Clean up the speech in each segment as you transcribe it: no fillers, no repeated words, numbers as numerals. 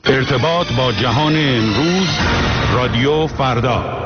ارتباط با جهان امروز، رادیو فردا.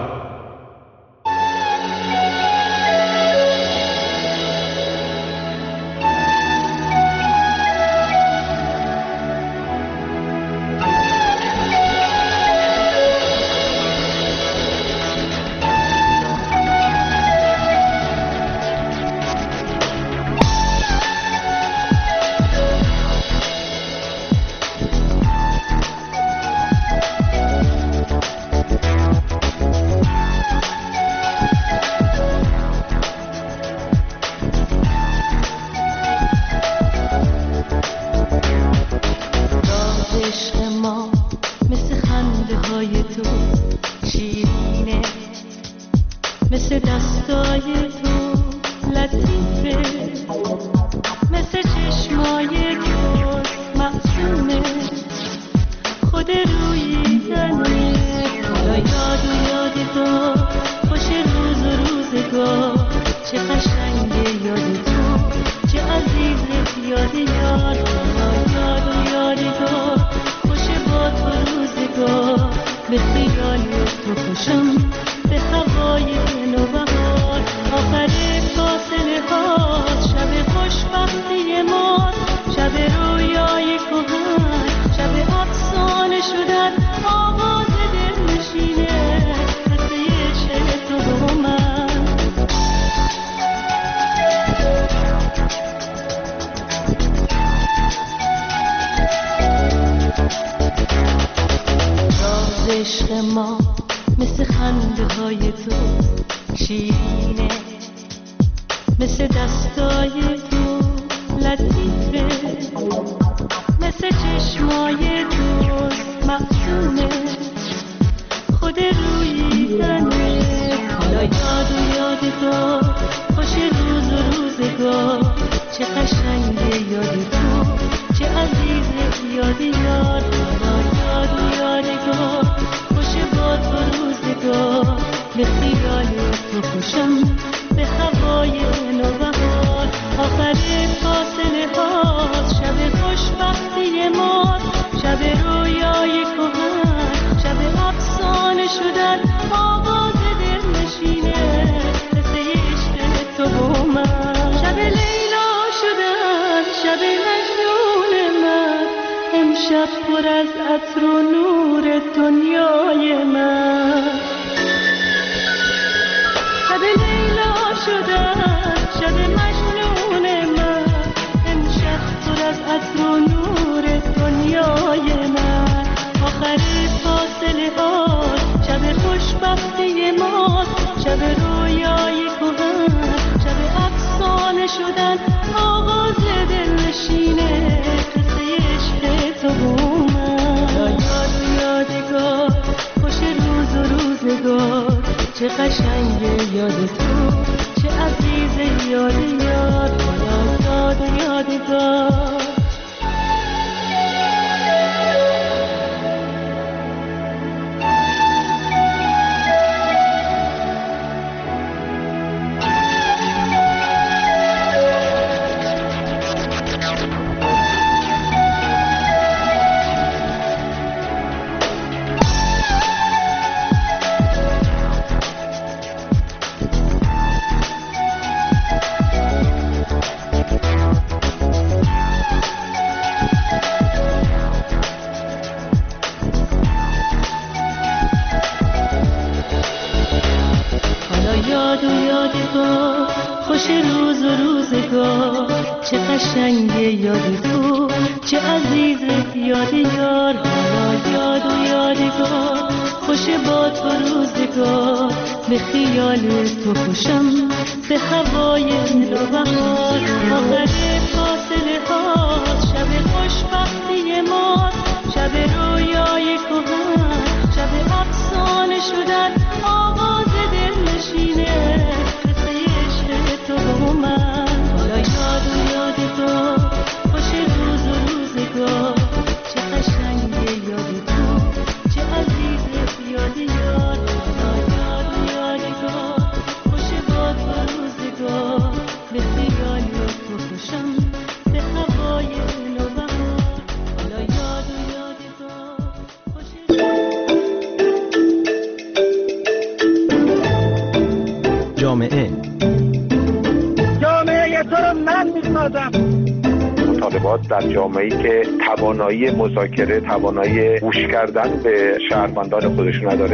ارتباط در جامعه‌ای که توانایی مذاکره، توانایی گوش کردن به شهروندان خودش نداره.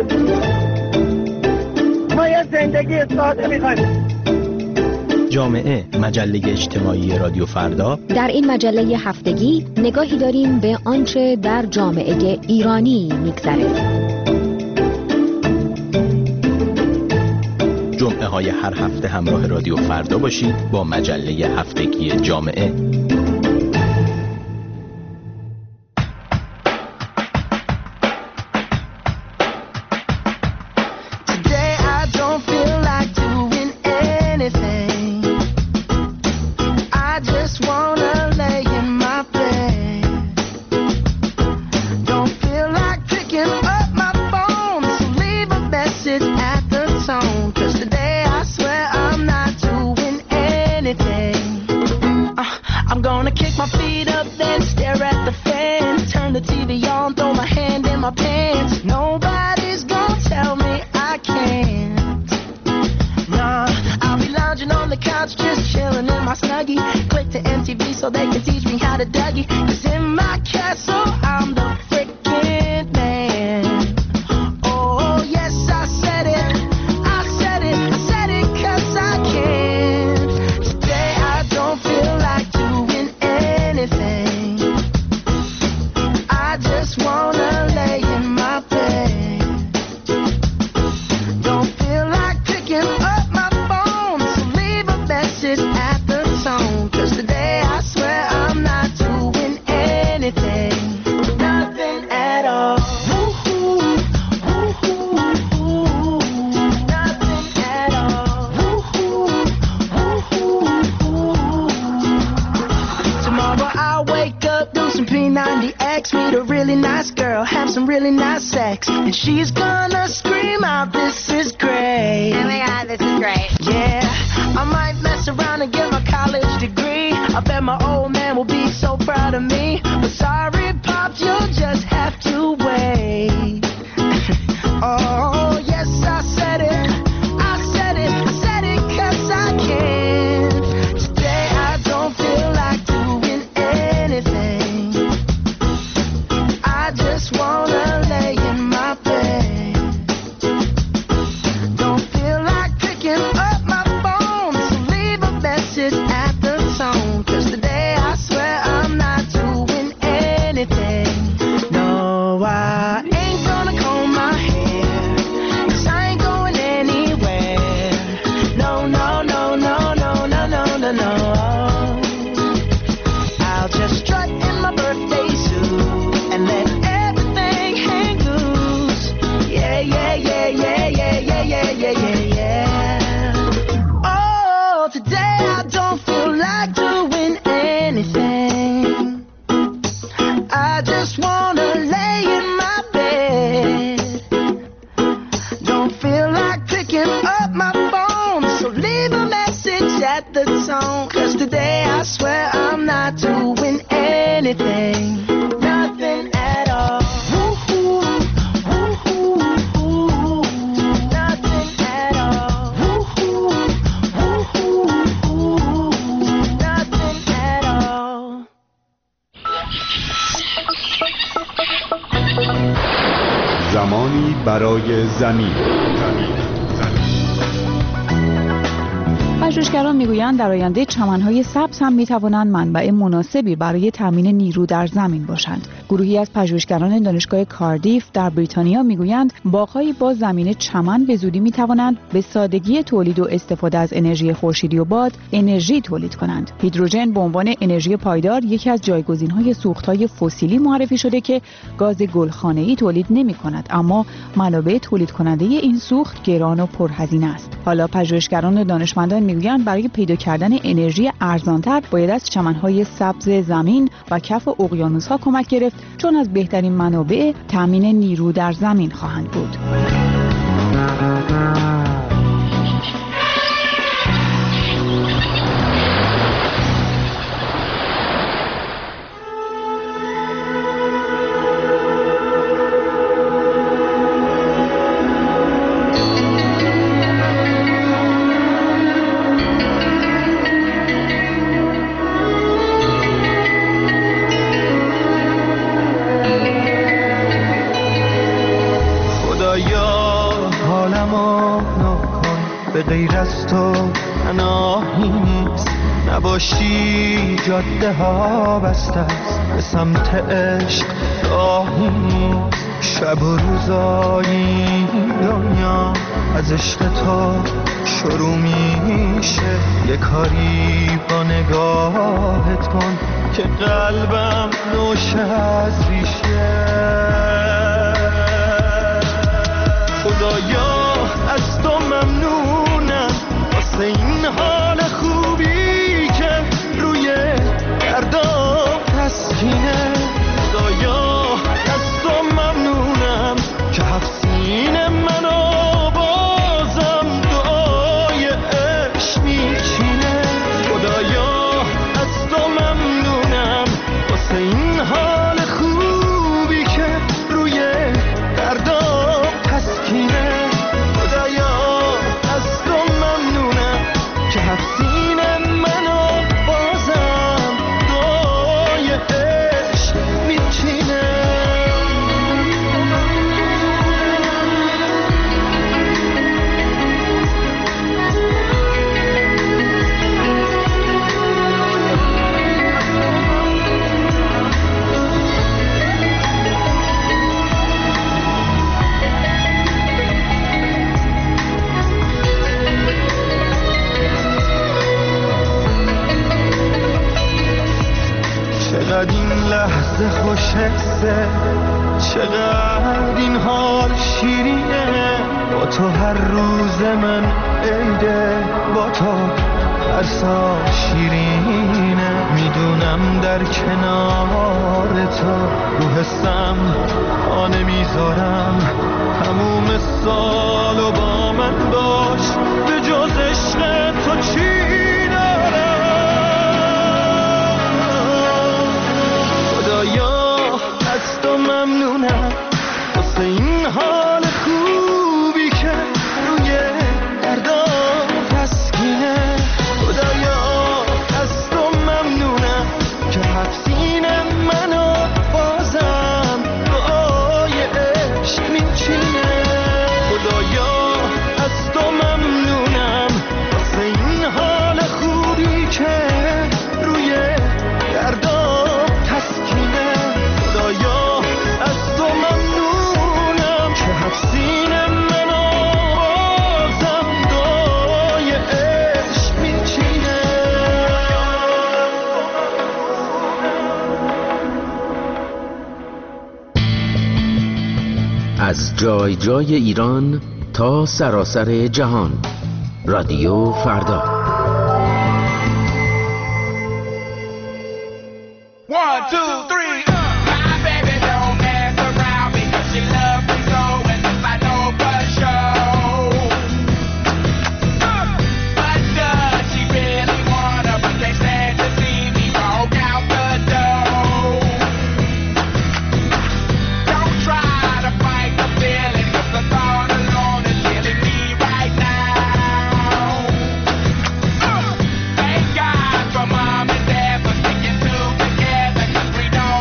ما یه زندگی ساده می‌خوایم. جامعه، مجله اجتماعی رادیو فردا. در این مجله هفتگی نگاهی داریم به آنچه در جامعه ایرانی می‌گذره. جمعه های هر هفته همراه رادیو فردا باشید با مجله هفتگی جامعه. زمانی برای زمین. پژوهشگران میگویند در آینده چمن‌های سبز هم می‌توانند منبع مناسبی برای تامین نیرو در زمین باشند. گروهی از پژوهشگران دانشگاه کاردیف در بریتانیا میگویند باغ‌های با زمین چمن به زودی می‌توانند به سادگی تولید و استفاده از انرژی خورشیدی و باد انرژی تولید کنند. هیدروژن به عنوان انرژی پایدار یکی از جایگزین‌های سوخت‌های فسیلی معرفی شده که گاز گلخانه‌ای تولید نمی‌کند، اما منابع تولید کننده این سوخت گران و پرهزینه است. حالا پژوهشگران و دانشمندان میگویند برای پیدا کردن انرژی ارزان‌تر باید از چمن‌های سبز زمین و کف اقیانوس‌ها کمک گرفت، چون از بهترین منابع تامین نیرو در زمین خواهند بود. به غیر از تو پناهی نیست، نباشی جاده ها بسته است، به سمت عشق راهی نیست. شب و روزایی دنیا از عشق تو شروع میشه، یه کاری با نگاهت کن که قلبم نوشه از ریشه. خدایا از تو ممنونم واسه این حال خوبی که روی دردام تسکینه. خدایا از تو ممنونم که حفظین منو بازم دعای عشق میچینه. خدایا از تو ممنونم واسه این حال خوبی که روی دردام تسکینه. خدایا از تو ممنونم که حفظین منو بازم دعای عشق میچینه. چقدر این لحظه خوشحسه، چقدر این حال شیرینه. با تو هر روز من عیده، با تو هر سال شیرینه. میدونم در کنار تو رو حسم آنه میذارم، تموم سال و با من باش، به جز عشق تو چی از تو ممنونم واسه این حال خوبی که روی دردام تسکینه. خدایا از تو ممنونم که حفظین منو بازم دعای عشق میچینه. خدایا از تو ممنونم واسه این حال خوبی که روی دردام تسکینه. خدایا از تو ممنونم که حفظین منو بازم دعای عشق میچینه. از جای جای ایران تا سراسر جهان، رادیو فردا. Thank God for mom and dad for sticking together, 'cause we don't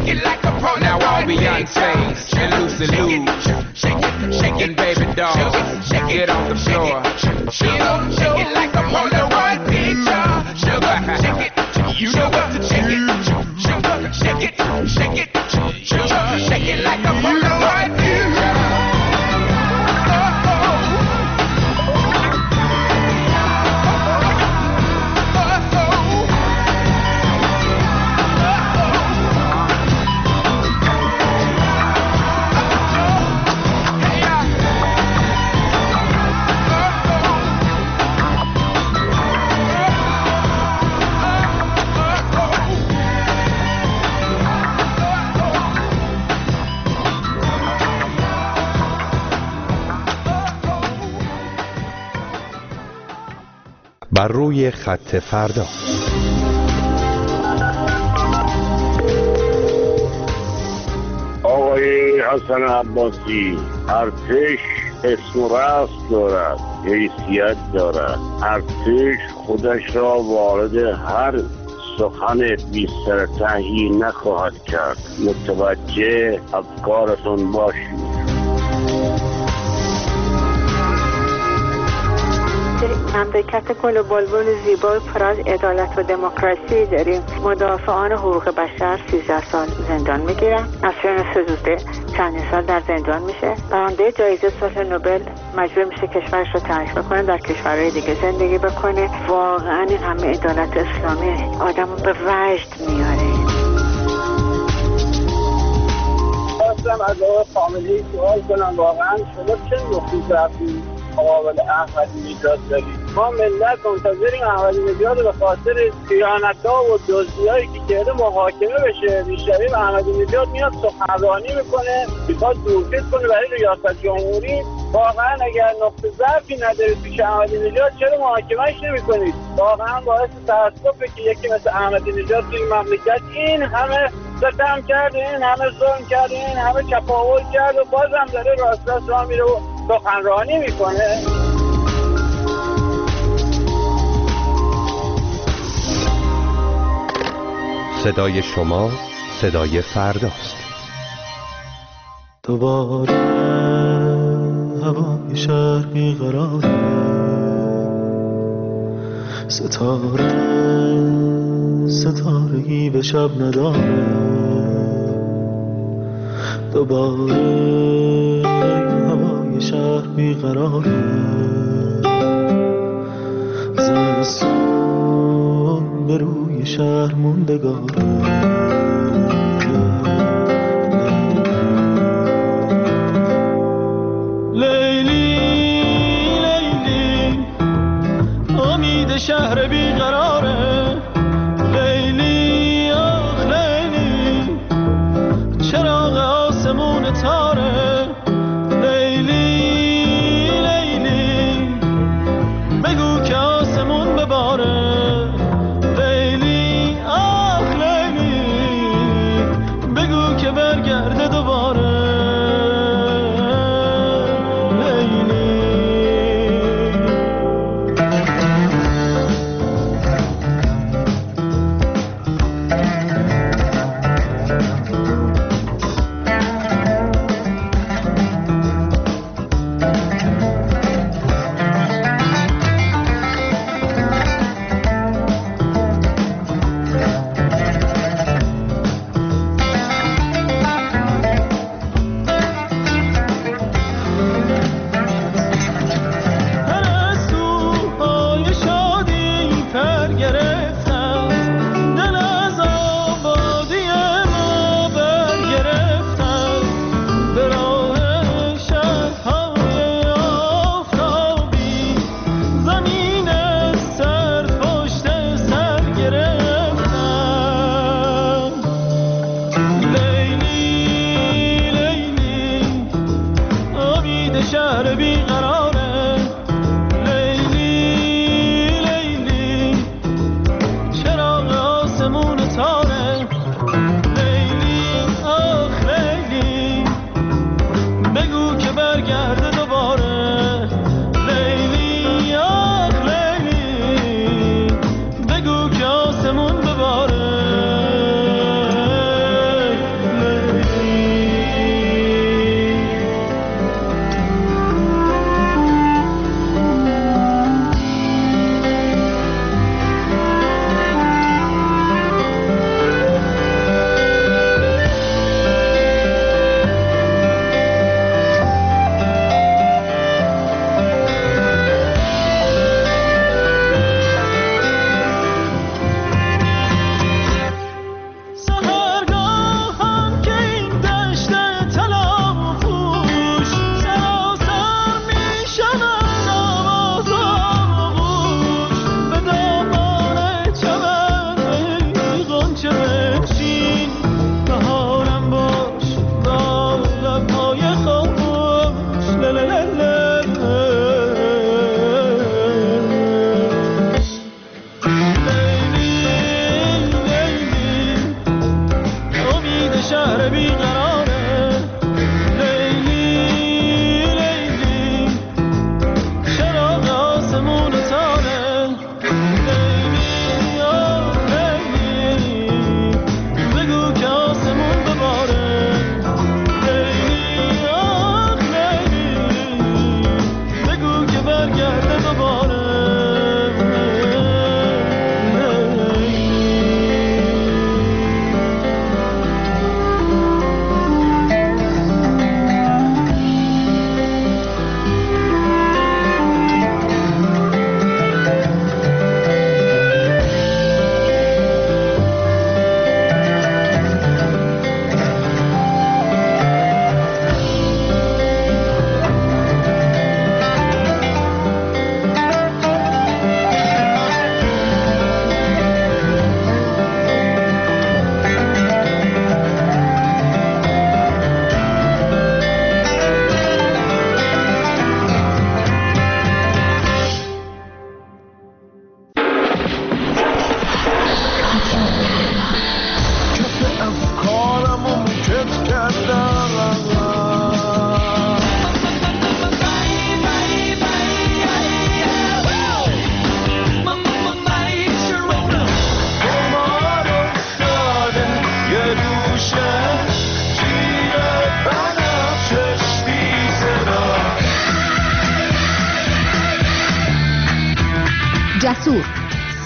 Now all Beyonce's and Lucy Lou's shaking baby doll, get on the floor. Shake it like a Polaroid picture. Sugar, shake it, you know what to shake it. Sugar, shake it, shake it, sugar, shake it like a Polaroid picture. بر روی خط فردا. آقای حسن عباسی، ارتش اسم و رسم دارد، حیثیت دارد. ارتش خودش را وارد هر سخن بی سر تهی نخواهد کرد. متوجه افکارتون باشید. مملکت گل و بلبل زیبا پر از عدالت و دموکراسی داریم. مدافعان حقوق بشر 13 سال زندان میگیرن. نسرین سزوده چندین سال در زندان میشه. برنده جایزه صلح نوبل مجبور میشه کشورش رو ترک بکنه، در کشورهای دیگه زندگی بکنه. واقعا این همه عدالت اسلامی آدمو به وجد میاره. خواستم از آقای خامنه‌ای سوال کنم، واقعا شما چه نقطه‌ای رفتید مقابل احمدی نژاد دارید؟ ما ملت منتظریم احمدی نژاد به خاطر خیانت‌ها و دزدی‌هایی که کرده محاکمه بشه. بیشترین احمدی نژاد میاد سخنرانی میکنه، میخواد دورفیز کنه برای ریاست جمهوری. واقعا اگر نقطه ضعفی ندارید پیش احمدی نژاد چرا محاکمه‌اش نمی‌کنید؟ واقعا باعث تأسفه که یکی مثل احمدی نژاد توی مملکت این همه ستم کرده، این همه ظلم کرده، این همه چپاول کرده و بازم داره راست راه میره و سخنرانی میکنه. صدای شما صدای فرداست. دوباره هوای شهر بیقراره، ستارگی به شب نداره. دوباره هوای شهر بیقراره، زمستون به روی شهر موندگاره. شهر بیقراره، لیلی آخ لیلی، چراغ آسمون تاره. لیلی لیلی، بگو که آسمون بباره. لیلی آخ لیلی، بگو که برگرده دوباره.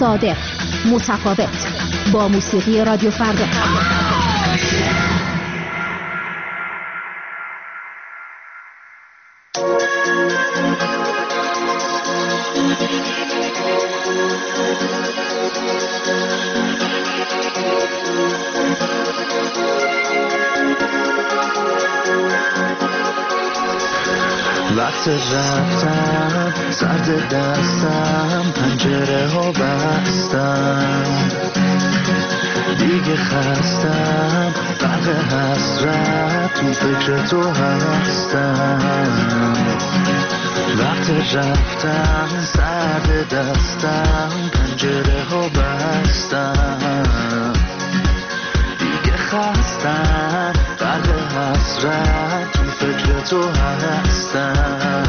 صادق، متفاوت، با موسیقی رادیو فردا. وقت رفتم سرد دستم، پنجره ها بستم، دیگه خستم، غرق حسرت تو فکر تو هستم. وقت رفتم سرد دستم، پنجره ها بستم، دیگه خستم، غرق حسرت تو فکر تو هستم.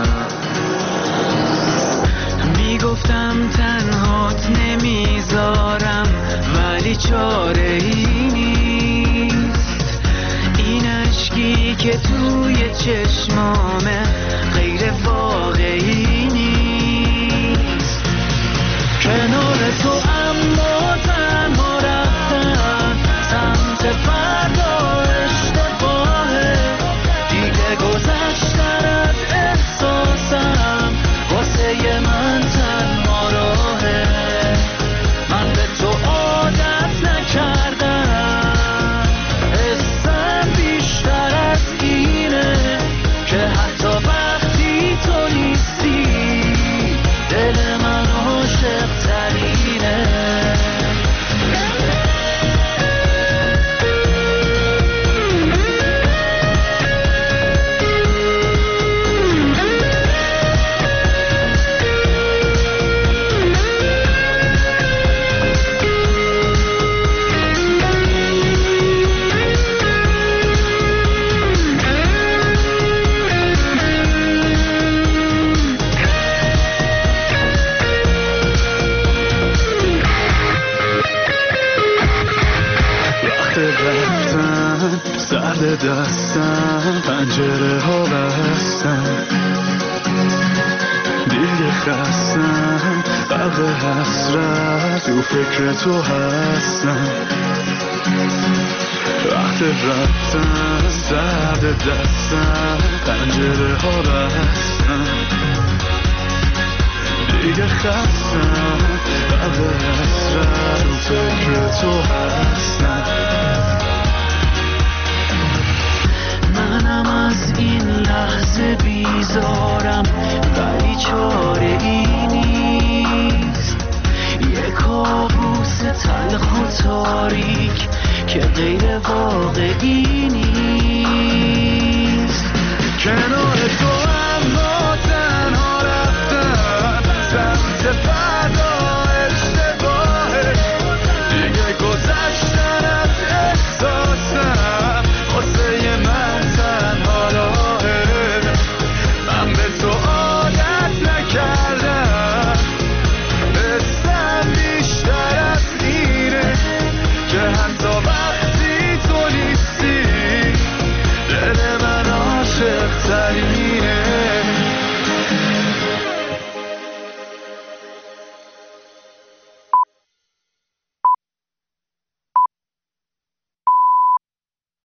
میگفتم تنهات نمیذارم، ولی چاره ای نیست. این اشکی که توی چشمامه غیر واقعی نیست. کنار تو اما تنها رفتم سمت فردا اشتباهه. دیگه گذشتن از احساسم واسه من تنها راهه. من به تو عادت نکردم، حسم بیشتر از اینه که حتی وقتی تو نیستی دل من عاشق ترینه. سرد دستم، پنجره ها بستم، دیگه خستم، غرق حسرت تو فکر تو هستم. وقت رفتم سرد دستم، پنجره ها بستم، دیگه خستم، غرق حسرت تو فکر تو هستم. منم از این لحظه بیزارم، ولی چاره ای نیست. یه کابوس تلخ و تاریک که غیر واقعی نیست. کنار تو